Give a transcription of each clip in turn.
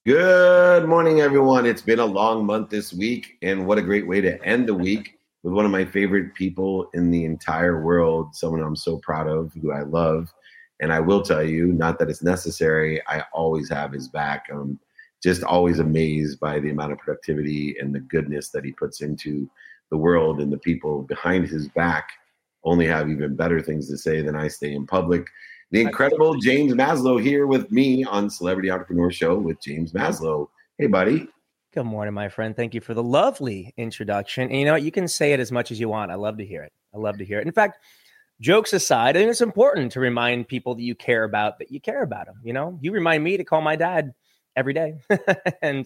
Good morning, everyone. It's been a long month this week, and what a great way to end the week with one of my favorite people in the entire world, someone I'm so proud of, who I love. And I will tell you, not that it's necessary, I always have his back. I'm just always amazed by the amount of productivity and the goodness that he puts into the world, and the people behind his back only have even better things to say than I say in public. The incredible James Maslow here with me on Celebrity Entrepreneur Show with James Maslow. Hey, buddy. Good morning, my friend. Thank you for the lovely introduction. And you know what? You can say it as much as you want. I love to hear it. I love to hear it. In fact, jokes aside, I think it's important to remind people that you care about them. You know, you remind me to call my dad every day. And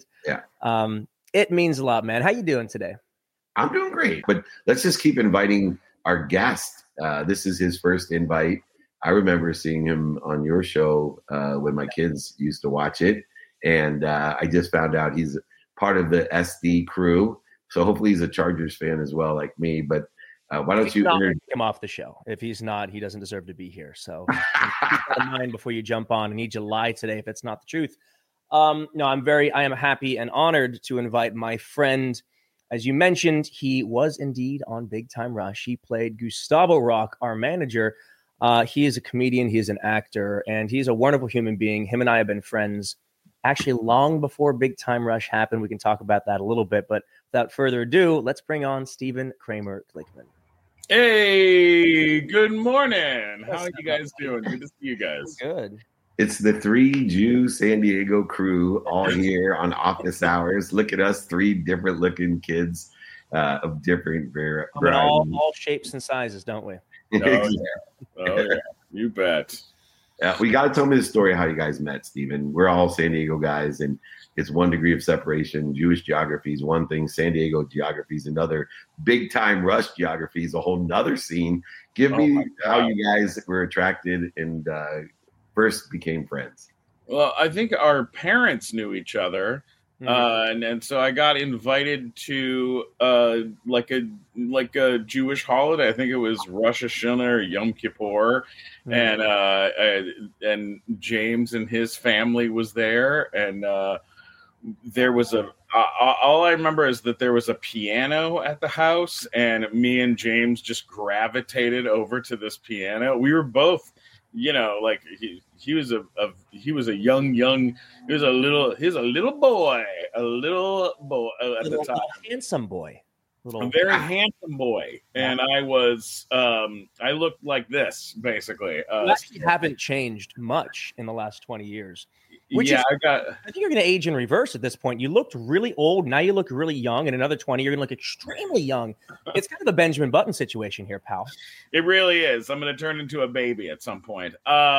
it means a lot, man. How you doing today? I'm doing great. But let's just keep inviting our guest. This is his first invite. I remember seeing him on your show when my kids used to watch it. And I just found out he's part of the SD crew. So hopefully he's a Chargers fan as well, like me. But why don't you take him off the show? If he's not, he doesn't deserve to be here. So keep that in mind before you jump on. I need you to lie today if it's not the truth. No, I am happy and honored to invite my friend. As you mentioned, he was indeed on Big Time Rush. He played Gustavo Rock, our manager. He is a comedian, he is an actor, and he's a wonderful human being. Him and I have been friends actually long before Big Time Rush happened. We can talk about that a little bit, but without further ado, let's bring on Stephen Kramer Glickman. Hey, good morning. How are you guys doing? Good to see you guys. Good. It's the three Jew San Diego crew all here on office hours. Look at us, three different looking kids of different varieties. All shapes and sizes, don't we? Oh, yeah. You bet. We got to tell me the story of how you guys met, Stephen. We're all San Diego guys, and it's 1 degree of separation. Jewish geography is one thing. San Diego geography is another. Big Time Rush geography is a whole nother scene. Give me how you guys were attracted and first became friends. Well, I think our parents knew each other. And so I got invited to like a Jewish holiday. I think it was Rosh Hashanah or Yom Kippur, and James and his family was there, and there was all I remember is that there was a piano at the house, and me and James just gravitated over to this piano. We were both, you know, like he was a little boy at the time. Handsome boy. A very handsome boy. And I was I looked like this, basically. You actually haven't changed much in the last 20 years. I think you're going to age in reverse at this point. You looked really old. Now you look really young. In another 20, you're going to look extremely young. It's kind of the Benjamin Button situation here, pal. It really is. I'm going to turn into a baby at some point.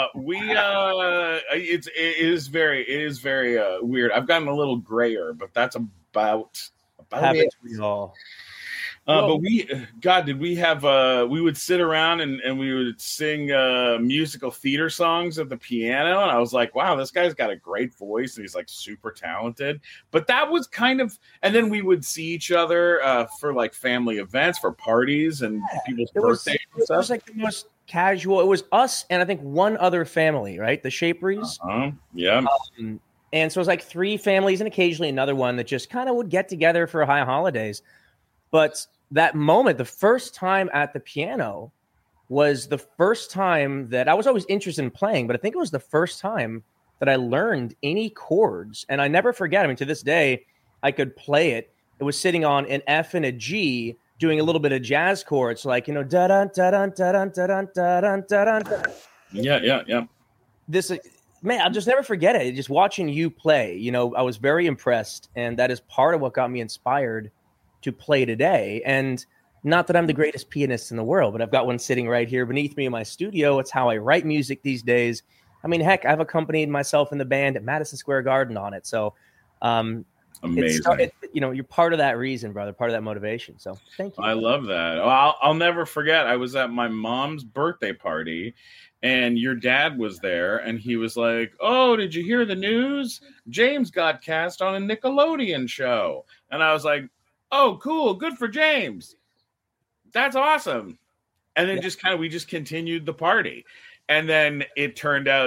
It is very weird. I've gotten a little grayer, but that's about it. We all. But we would sit around and we would sing musical theater songs at the piano. And I was like, wow, this guy's got a great voice and he's like super talented. But that was kind of, and then we would see each other for like family events, for parties and people's birthdays. It was like the most casual. It was us and I think one other family, right? The Shaperies. Yeah. And so it was like 3 families and occasionally another one that just kind of would get together for high holidays. But that moment, the first time at the piano was the first time that I was always interested in playing, but I think it was the first time that I learned any chords. And I never forget, I mean, to this day, I could play it. It was sitting on an F and a G, doing a little bit of jazz chords, like, you know, da-dun, da-dun, da-dun, da-dun, da-dun, da-dun. Yeah. This, man, I'll just never forget it. Just watching you play, you know, I was very impressed. And that is part of what got me inspired to play today. And not that I'm the greatest pianist in the world, but I've got one sitting right here beneath me in my studio. It's how I write music these days. I mean, heck, I've accompanied myself in the band at Madison Square Garden on it. So amazing. You're part of that reason, brother, part of that motivation. So thank you. I love that. Well, I'll never forget. I was at my mom's birthday party and your dad was there and he was like, oh, did you hear the news? James got cast on a Nickelodeon show. And I was like, oh, cool. Good for James. That's awesome. And then we just continued the party. And then it turned out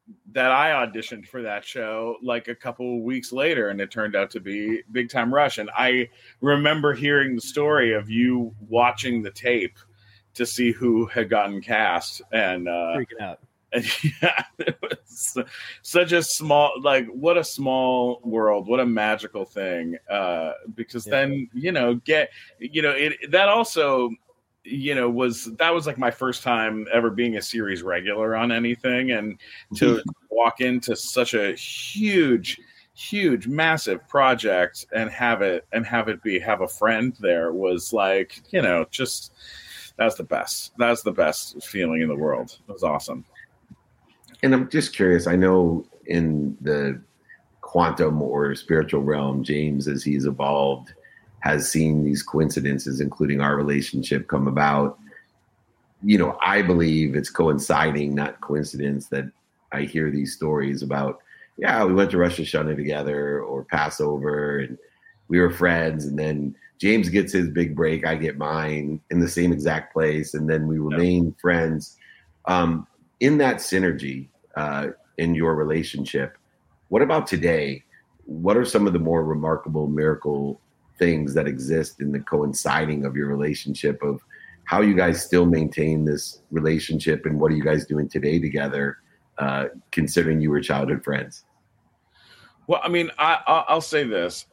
that I auditioned for that show like a couple of weeks later, and it turned out to be Big Time Rush. And I remember hearing the story of you watching the tape to see who had gotten cast, and freaking out. And yeah, it was such a small, like, what a small world, what a magical thing. Because then, that also, that was like my first time ever being a series regular on anything, and to walk into such a huge, massive project and have a friend there was like, just, that's the best. That's the best feeling in the world. It was awesome. And I'm just curious, I know in the quantum or spiritual realm, James, as he's evolved, has seen these coincidences, including our relationship, come about. I believe it's coinciding, not coincidence, that I hear these stories about, we went to Rosh Hashanah together or Passover, and we were friends, and then James gets his big break, I get mine in the same exact place, and then we remain friends. In that synergy, in your relationship, what about today? What are some of the more remarkable miracle things that exist in the coinciding of your relationship, of how you guys still maintain this relationship, and what are you guys doing today together, considering you were childhood friends? Well, I mean, I'll say this,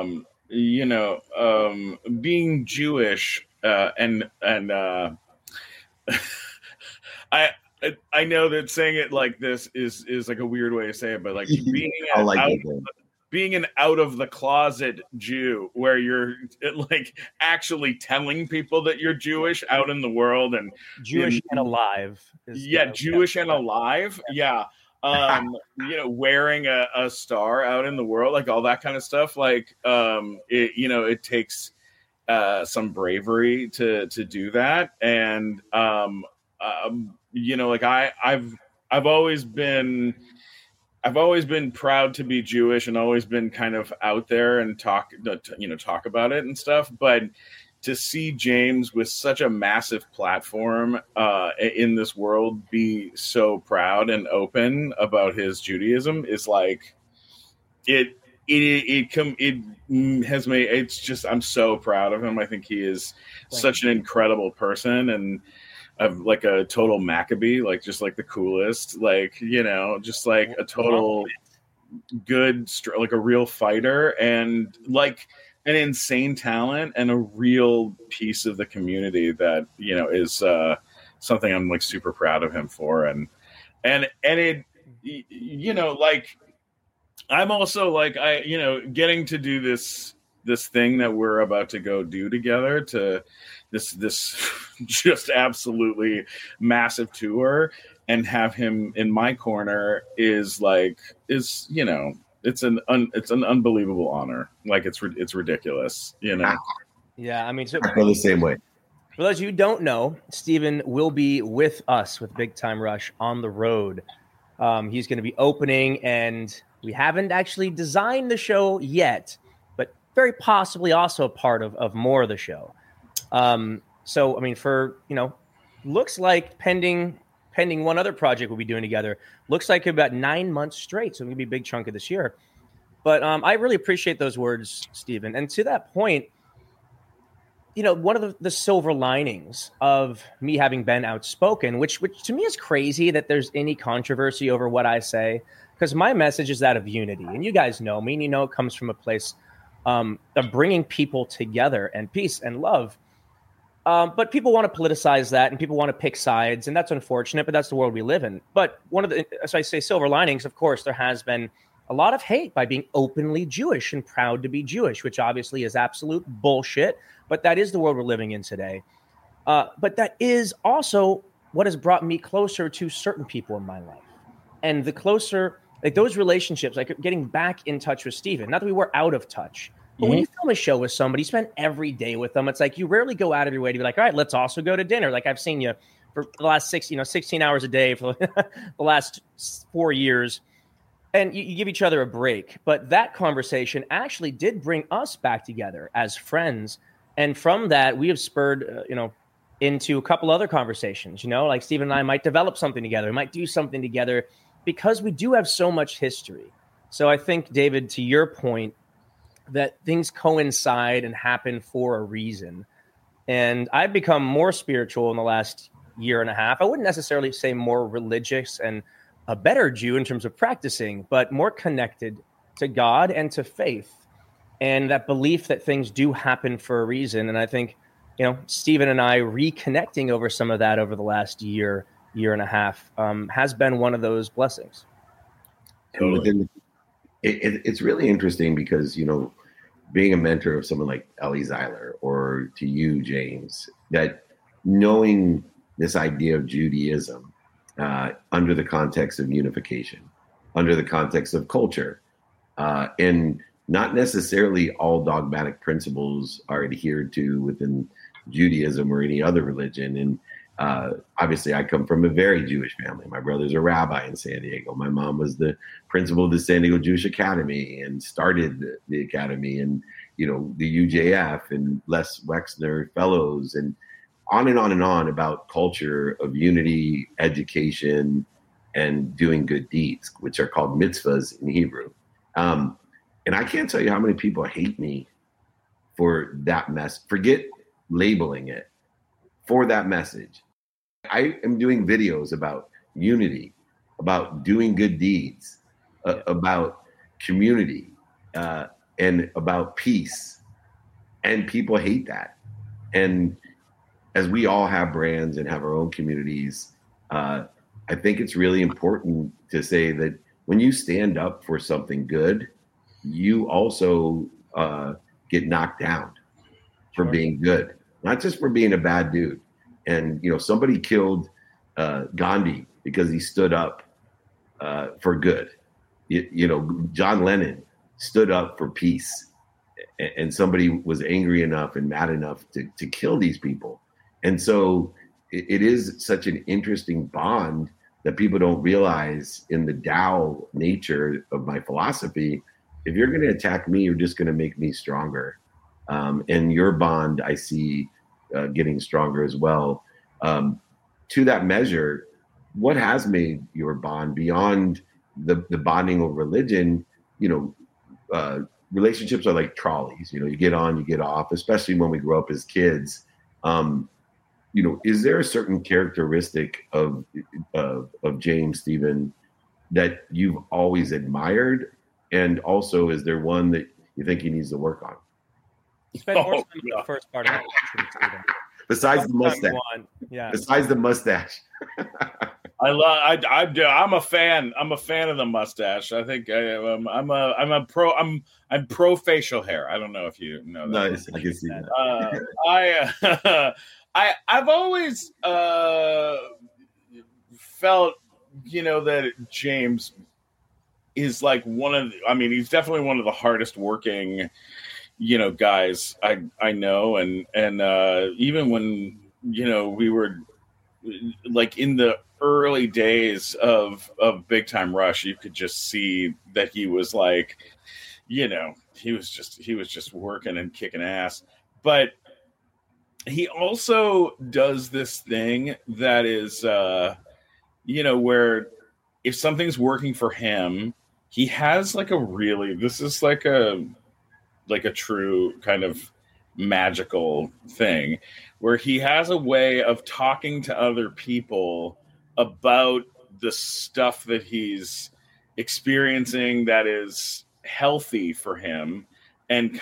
being Jewish, and I know that saying it like this is like a weird way to say it, but like being an out of the closet Jew, where you're like actually telling people that you're Jewish out in the world, and Jewish and alive. Jewish and alive. Yeah. Wearing a star out in the world, like all that kind of stuff. Like, it takes some bravery to do that. And, like I've always been proud to be Jewish, and always been kind of out there and talk about it and stuff. But to see James with such a massive platform in this world be so proud and open about his Judaism is like, it has made, it's just, I'm so proud of him. I think he is such an incredible person, and like a total Maccabee, like just like the coolest, like, just like a total good, like a real fighter, and like an insane talent, and a real piece of the community that, is something I'm like super proud of him for. And it, like, I'm also like, getting to do this thing that we're about to go do together, to this just absolutely massive tour, and have him in my corner is it's an unbelievable honor. Like, it's ridiculous, Yeah, I mean, so I feel the same way. For those of you who don't know, Steven will be with us with Big Time Rush on the road. He's going to be opening, and we haven't actually designed the show yet, but very possibly also a part of more of the show. So, I mean, for, looks like pending one other project we'll be doing together, looks like about 9 months straight. So it's going to be a big chunk of this year. But I really appreciate those words, Steven. And to that point, one of the silver linings of me having been outspoken, which to me is crazy that there's any controversy over what I say, because my message is that of unity. And you guys know me, and it comes from a place of bringing people together and peace and love. But people want to politicize that, and people want to pick sides, and that's unfortunate, but that's the world we live in. But as I say, silver linings, of course, there has been a lot of hate by being openly Jewish and proud to be Jewish, which obviously is absolute bullshit, but that is the world we're living in today. But that is also what has brought me closer to certain people in my life. And the closer, like those relationships, like getting back in touch with Steven, not that we were out of touch, but when you film a show with somebody, you spend every day with them. It's like you rarely go out of your way to be like, all right, let's also go to dinner. Like I've seen you for the last 16 hours a day for the last 4 years. And you give each other a break. But that conversation actually did bring us back together as friends. And from that, we have spurred, into a couple other conversations, like Steven and I might develop something together. We might do something together because we do have so much history. So I think, David, to your point, that things coincide and happen for a reason. And I've become more spiritual in the last year and a half. I wouldn't necessarily say more religious and a better Jew in terms of practicing, but more connected to God and to faith, and that belief that things do happen for a reason. And I think, Stephen and I reconnecting over some of that over the last year and a half has been one of those blessings. Totally. It's really interesting because, being a mentor of someone like Ellie Zeiler, or to you, James, that knowing this idea of Judaism under the context of unification, under the context of culture, and not necessarily all dogmatic principles are adhered to within Judaism or any other religion. And obviously, I come from a very Jewish family. My brother's a rabbi in San Diego. My mom was the principal of the San Diego Jewish Academy and started the academy, and the UJF and Les Wexner Fellows, and on about culture of unity, education, and doing good deeds, which are called mitzvahs in Hebrew. And I can't tell you how many people hate me for that mess. Forget labeling it, for that message. I am doing videos about unity, about doing good deeds, about community, and about peace. And people hate that. And as we all have brands and have our own communities, I think it's really important to say that when you stand up for something good, you also get knocked down for being good, not just for being a bad dude. And, somebody killed Gandhi because he stood up for good. John Lennon stood up for peace, and somebody was angry enough and mad enough to kill these people. And so it is such an interesting bond that people don't realize in the Tao nature of my philosophy. If you're going to attack me, you're just going to make me stronger. And your bond, I see getting stronger as well. To that measure, what has made your bond beyond the bonding of religion? Relationships are like trolleys. You get on, you get off, especially when we grow up as kids. Is there a certain characteristic of James, Stephen, that you've always admired? And also, is there one that you think he needs to work on? Spend more time on the first part of that question, Stephen. Besides the mustache. Yeah. Besides the mustache. I'm a fan. I'm a fan of the mustache. I think I'm pro facial hair. I don't know if you know that. Nice. I can see that. I've always felt, that James is like he's definitely one of the hardest working, guys I know. And even when, we were like in the early days of Big Time Rush, you could just see that he was like, he was just working and kicking ass. But he also does this thing that is, where if something's working for him, he has like this is like a true kind of magical thing where he has a way of talking to other people about the stuff that he's experiencing that is healthy for him, and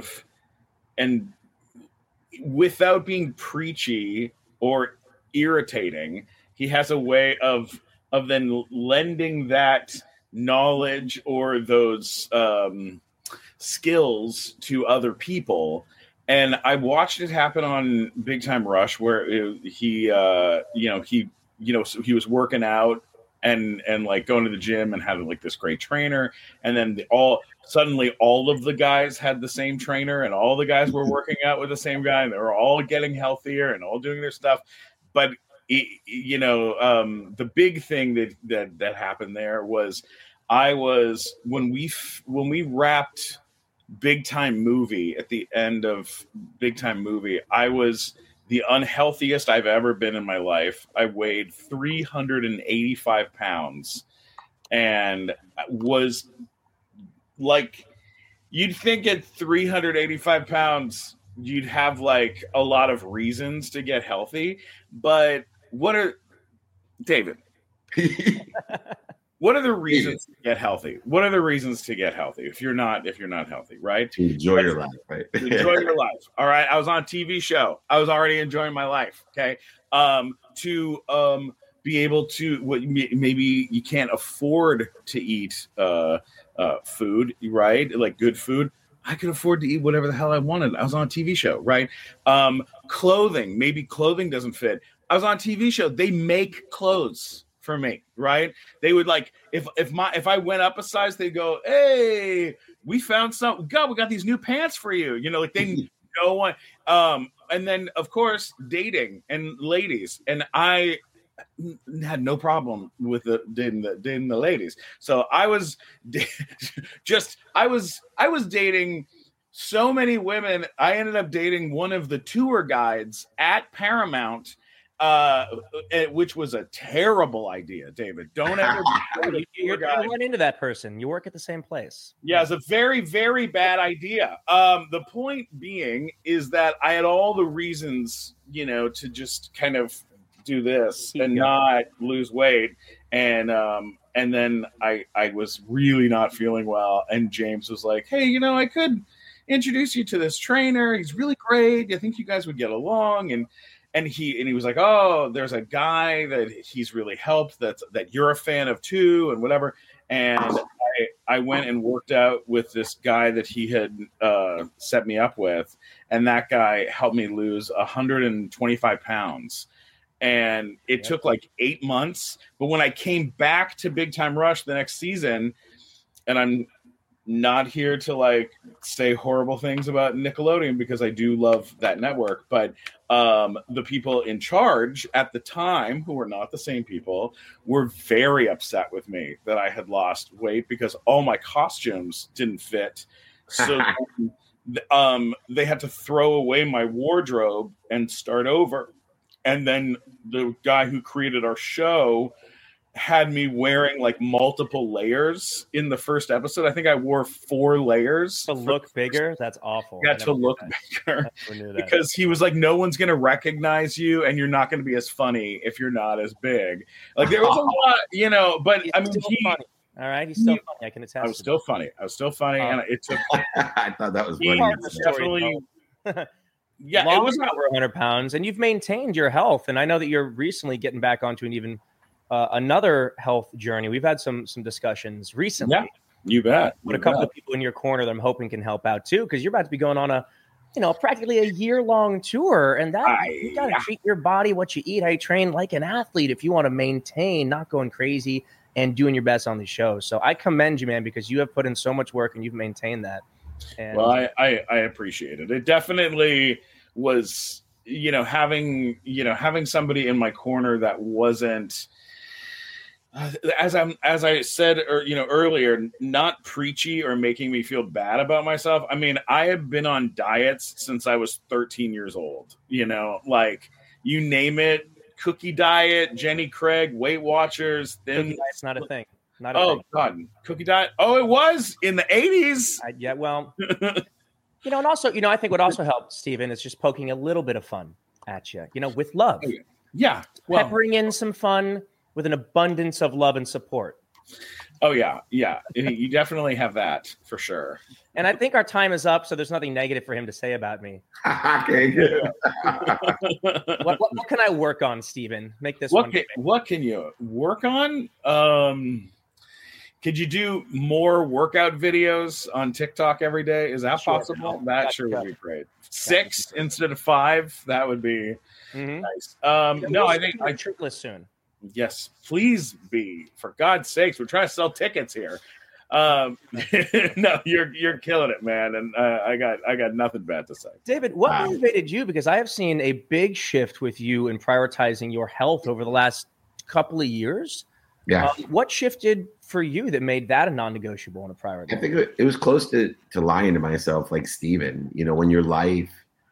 without being preachy or irritating. He has a way of then lending that knowledge or those skills to other people. And I watched it happen on Big Time Rush, where he was working out and like going to the gym and had like this great trainer. And then suddenly all of the guys had the same trainer, and all the guys were working out with the same guy, and they were all getting healthier and all doing their stuff. But the big thing that happened there was when we wrapped Big Time Movie, at the end of Big Time Movie, I was the unhealthiest I've ever been in my life. I weighed 385 pounds, and was like, you'd think at 385 pounds, you'd have like a lot of reasons to get healthy. But David, what are the reasons to get healthy? What are the reasons to get healthy if you're not healthy, right? To enjoy your life, right? Enjoy your life. All right. I was on a TV show. I was already enjoying my life. Okay. To be able to, maybe you can't afford to eat food, right? Like good food. I could afford to eat whatever the hell I wanted. I was on a TV show, right? Clothing. Maybe clothing doesn't fit. I was on a TV show. They make clothes for me, right? They would like, if I went up a size, they go, "Hey, we found some. God, we got these new pants for you." You know, like they no one. And then of course dating and ladies, and I had no problem with dating the ladies. So I was dating so many women. I ended up dating one of the tour guides at Paramount, which was a terrible idea, David. Don't ever you're going to run into that person. You work at the same place. Yeah, it's a very, very bad idea. The point being is that I had all the reasons, to just kind of do this and not lose weight. And then I was really not feeling well. And James was like, "Hey, I could introduce you to this trainer. He's really great. I think you guys would get along." And he was like, "Oh, there's a guy that he's really helped that you're a fan of too," and whatever. And I went and worked out with this guy that he had set me up with, and that guy helped me lose 125 pounds. And it took like 8 months. But when I came back to Big Time Rush the next season, and I'm not here to like say horrible things about Nickelodeon because I do love that network, but the people in charge at the time, who were not the same people, were very upset with me that I had lost weight because all my costumes didn't fit. So they had to throw away my wardrobe and start over. And then the guy who created our show had me wearing like multiple layers in the first episode. I think I wore 4 layers to look bigger. That's awful. Yeah, to look bigger. Because he was like, "No one's going to recognize you, and you're not going to be as funny if you're not as big." Like there was a lot, but I mean, funny. All right, he's still funny. I can attest. I was still funny, and it took. I thought that was funny. Definitely. Yeah, it was over 100 pounds, and you've maintained your health. And I know that you're recently getting back onto an even another health journey. We've had some discussions recently. Yeah, you bet. But a couple of people in your corner that I'm hoping can help out too, because you're about to be going on a, practically a year-long tour, and you got to treat your body, what you eat, how you train like an athlete if you want to maintain, not going crazy and doing your best on the show. So I commend you, man, because you have put in so much work and you've maintained that. And well, I appreciate it. It definitely was, having somebody in my corner that wasn't, as I said, earlier, not preachy or making me feel bad about myself. I mean, I have been on diets since I was 13 years old. Like you name it, cookie diet, Jenny Craig, Weight Watchers. Then it's not a thing. God, cookie diet. Oh, it was in the 80s. Yeah, well, and also, I think what also helped, Stephen, is just poking a little bit of fun at you, with love. Yeah. Well, peppering in some fun with an abundance of love and support. Oh, yeah. Yeah. You definitely have that for sure. And I think our time is up, so there's nothing negative for him to say about me. Okay, good. What can I work on, Stephen? Make this what can you work on? Could you do more workout videos on TikTok every day? Is that possible? That sure would be great. 6 instead of 5. That would be nice. No, I think I'm trickless soon. Yes, please be. For God's sakes, we're trying to sell tickets here. No, you're killing it, man. And I got nothing bad to say. David, what motivated you? Because I have seen a big shift with you in prioritizing your health over the last couple of years. Yeah. What shifted for you that made that a non-negotiable and a priority? I think it was close to lying to myself, like Steven. When your life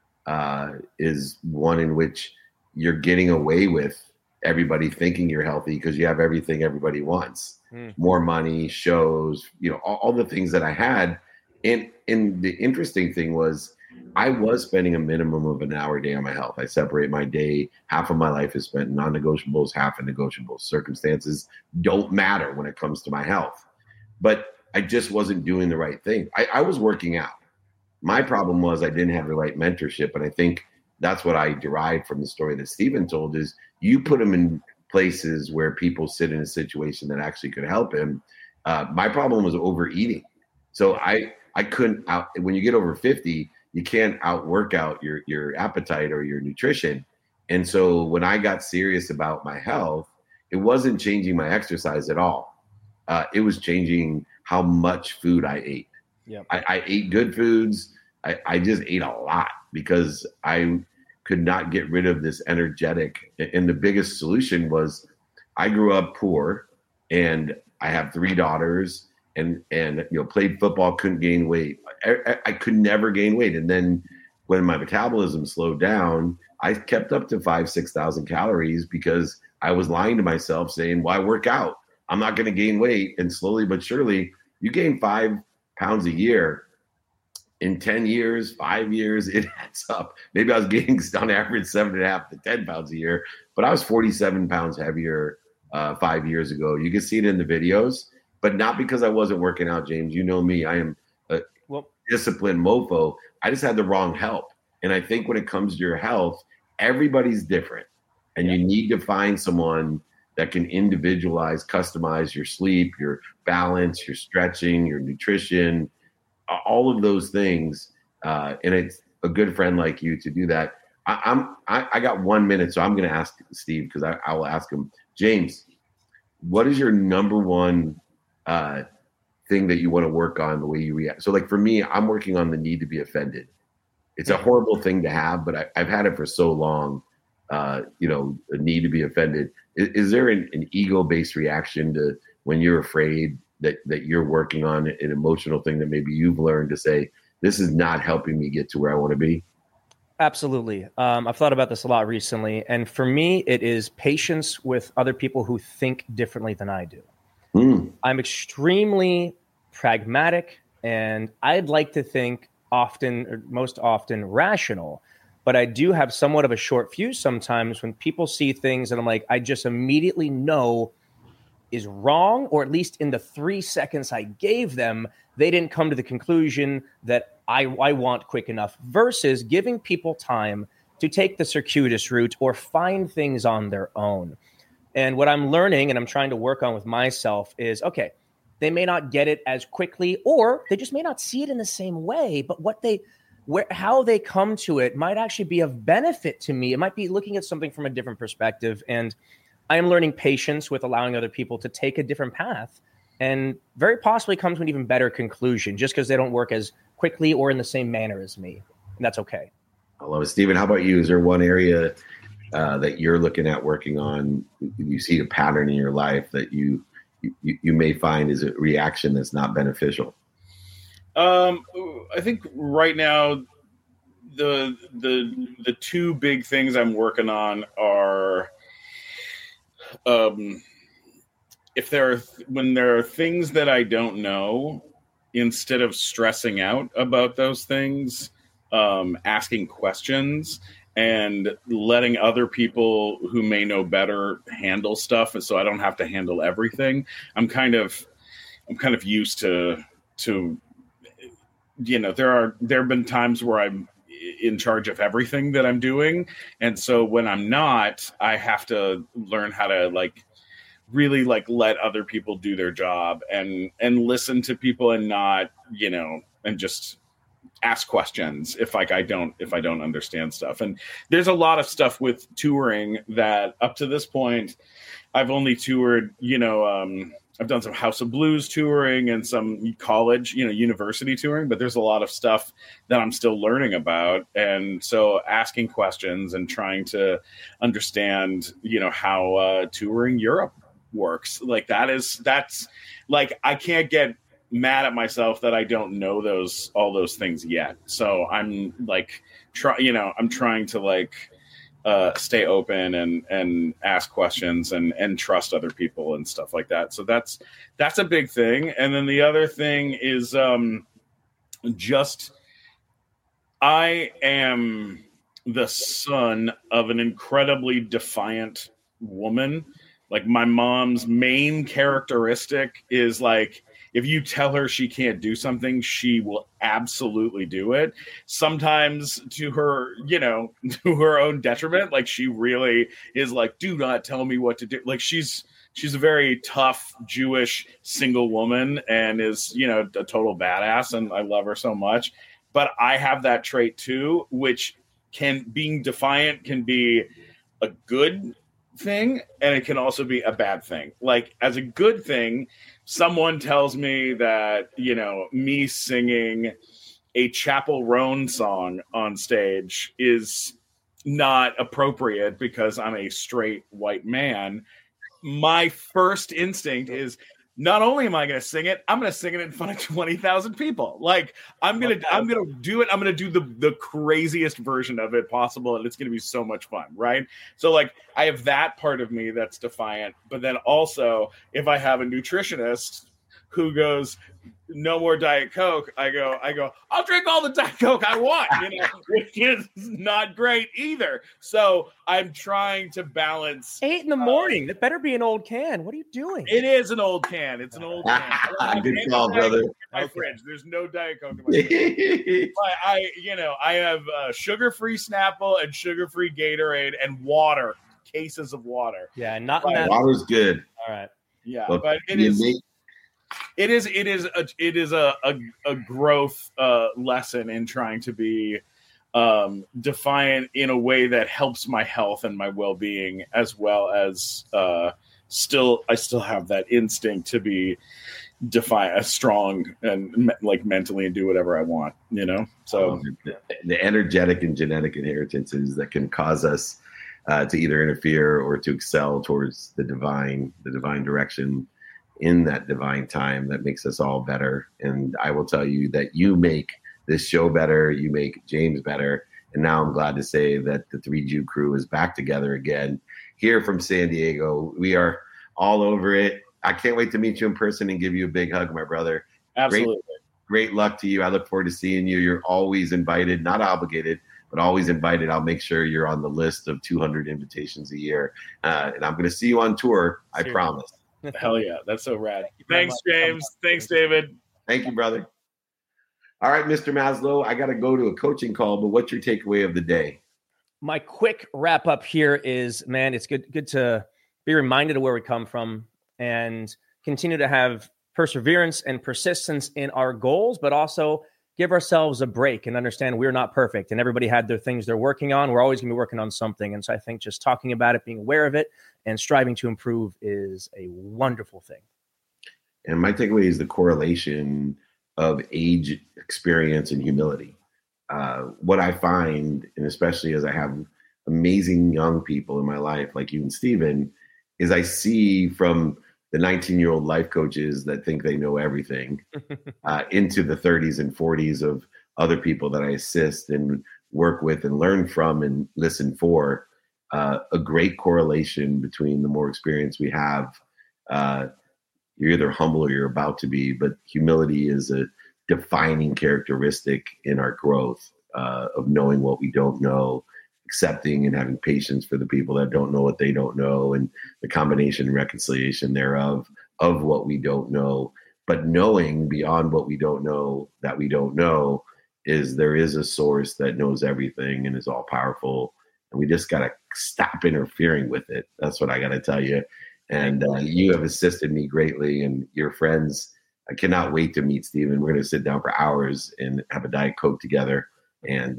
is one in which you're getting away with everybody thinking you're healthy because you have everything everybody wants. more money, shows, all the things that I had. And the interesting thing was I was spending a minimum of an hour a day on my health. I separate my day. Half of my life is spent in non-negotiables, half in negotiables. Circumstances don't matter when it comes to my health. But I just wasn't doing the right thing. I was working out. My problem was I didn't have the right mentorship. And I think that's what I derived from the story that Stephen told is you put him in places where people sit in a situation that actually could help him. My problem was overeating. So I couldn't when you get over 50, you can't outwork out your appetite or your nutrition. And so when I got serious about my health, it wasn't changing my exercise at all. It was changing how much food I ate. Yep. I ate good foods. I just ate a lot because I could not get rid of this energetic. And the biggest solution was I grew up poor and I have 3 daughters and played football, couldn't gain weight. I could never gain weight. And then when my metabolism slowed down, I kept up to 5,000-6,000 calories because I was lying to myself saying, well, I work out. I'm not going to gain weight. And slowly but surely, you gain 5 pounds a year. In 10 years, 5 years, it adds up. Maybe I was gaining on average 7.5 to 10 pounds a year, but I was 47 pounds heavier 5 years ago. You can see it in the videos, but not because I wasn't working out, James. You know me. I am a disciplined mofo. I just had the wrong help. And I think when it comes to your health, everybody's different. And you need to find someone that can individualize, customize your sleep, your balance, your stretching, your nutrition, all of those things. And it's a good friend like you to do that. I got 1 minute, so I'm going to ask Steve because I will ask him, James, what is your number one thing that you want to work on, the way you react? So like for me, I'm working on the need to be offended. It's a horrible thing to have, but I've had it for so long, a need to be offended. Is there an ego-based reaction to when you're afraid that you're working on an emotional thing that maybe you've learned to say, this is not helping me get to where I want to be? Absolutely. I've thought about this a lot recently. And for me, it is patience with other people who think differently than I do. I'm extremely pragmatic, and I'd like to think most often rational, but I do have somewhat of a short fuse sometimes when people see things and I'm like, I just immediately know is wrong, or at least in the 3 seconds I gave them, they didn't come to the conclusion that I want quick enough, versus giving people time to take the circuitous route or find things on their own. And what I'm learning and I'm trying to work on with myself is, okay, they may not get it as quickly, or they just may not see it in the same way, but how they come to it might actually be of benefit to me. It might be looking at something from a different perspective. And I am learning patience with allowing other people to take a different path and very possibly come to an even better conclusion just because they don't work as quickly or in the same manner as me. And that's okay. I love it. Steven, how about you? Is there one area that you're looking at working on? You see a pattern in your life that you may find is a reaction that's not beneficial? I think right now the 2 big things I'm working on are when there are things that I don't know, instead of stressing out about those things, asking questions and letting other people who may know better handle stuff, and so I don't have to handle everything. I'm kind of used to there have been times where I'm in charge of everything that I'm doing, and so when I'm not, I have to learn how to really let other people do their job and listen to people and not and just ask questions if I don't understand stuff. And there's a lot of stuff with touring that up to this point I've only toured, I've done some House of Blues touring and some college, university touring, but there's a lot of stuff that I'm still learning about. And so asking questions and trying to understand, how touring Europe works, that's I can't get mad at myself that I don't know all those things yet. So I'm I'm trying to stay open and ask questions and trust other people and stuff like that. So that's a big thing. And then the other thing is just I am the son of an incredibly defiant woman. Like my mom's main characteristic is like, if you tell her she can't do something, she will absolutely do it. Sometimes to her, to her own detriment. Like she really is like, do not tell me what to do. Like she's a very tough Jewish single woman and is, a total badass. And I love her so much. But I have that trait too, which being defiant can be a good thing and it can also be a bad thing. Like as a good thing, someone tells me that, me singing a Chapel Roan song on stage is not appropriate because I'm a straight white man. My first instinct is, not only am I going to sing it, I'm going to sing it in front of 20,000 people. Like I'm going to do it. I'm going to do the craziest version of it possible. And it's going to be so much fun. Right. So like I have that part of me that's defiant, but then also if I have a nutritionist who goes, no more Diet Coke, I go, I'll drink all the Diet Coke I want, which is not great either. So I'm trying to balance. 8 a.m. That better be an old can. What are you doing? It is an old can. It's an old can. Good call, brother. In my fridge. There's no Diet Coke in my fridge. But I have sugar-free Snapple and sugar-free Gatorade and water, cases of water. Yeah, not water's good. All right. Yeah, look, but it is a growth lesson in trying to be defiant in a way that helps my health and my well-being, as well as I still have that instinct to be defiant, strong, and like mentally and do whatever I want. So the energetic and genetic inheritances that can cause us to either interfere or to excel towards the divine direction in that divine time that makes us all better. And I will tell you that you make this show better, you make James better. And now I'm glad to say that the 3Jew crew is back together again here from San Diego. We are all over it. I can't wait to meet you in person and give you a big hug, my brother. Absolutely. Great luck to you. I look forward to seeing you. You're always invited, not obligated, but always invited. I'll make sure you're on the list of 200 invitations a year. And I'm going to see you on tour. I promise. Hell yeah. That's so rad. Thanks, James. Thanks, David. Thank you, brother. All right, Mr. Maslow, I got to go to a coaching call, but what's your takeaway of the day? My quick wrap up here is, man, it's good to be reminded of where we come from and continue to have perseverance and persistence in our goals, but also give ourselves a break and understand we're not perfect and everybody had their things they're working on. We're always going to be working on something. And so I think just talking about it, being aware of it, and striving to improve is a wonderful thing. And my takeaway is the correlation of age, experience, and humility. What I find, and especially as I have amazing young people in my life, like you and Steven, is I see from the 19-year-old life coaches that think they know everything into the 30s and 40s of other people that I assist and work with and learn from and listen for. A great correlation between the more experience we have. You're either humble or you're about to be, but humility is a defining characteristic in our growth of knowing what we don't know, accepting and having patience for the people that don't know what they don't know, and the combination and reconciliation thereof of what we don't know. But knowing beyond what we don't know that we don't know is there is a source that knows everything and is all powerful. And we just got to stop interfering with it. That's what I got to tell you. And you have assisted me greatly, and your friends. I cannot wait to meet Steven. We're going to sit down for hours and have a Diet Coke together and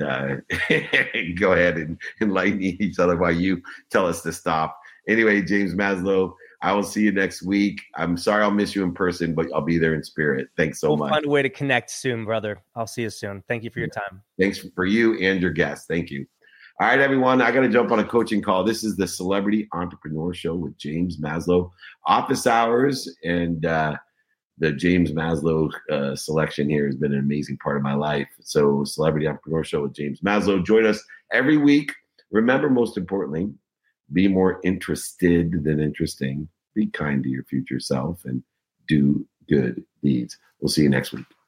go ahead and enlighten each other while you tell us to stop. Anyway, James Maslow, I will see you next week. I'm sorry I'll miss you in person, but I'll be there in spirit. Thanks so much. We'll find a way to connect soon, brother. I'll see you soon. Thank you for your time. Thanks for you and your guests. Thank you. All right, everyone, I got to jump on a coaching call. This is the Celebrity Entrepreneur Show with James Maslow. Office hours, and the James Maslow selection here has been an amazing part of my life. So Celebrity Entrepreneur Show with James Maslow. Join us every week Remember, most importantly, be more interested than interesting. Be kind to your future self and do good deeds. We'll see you next week.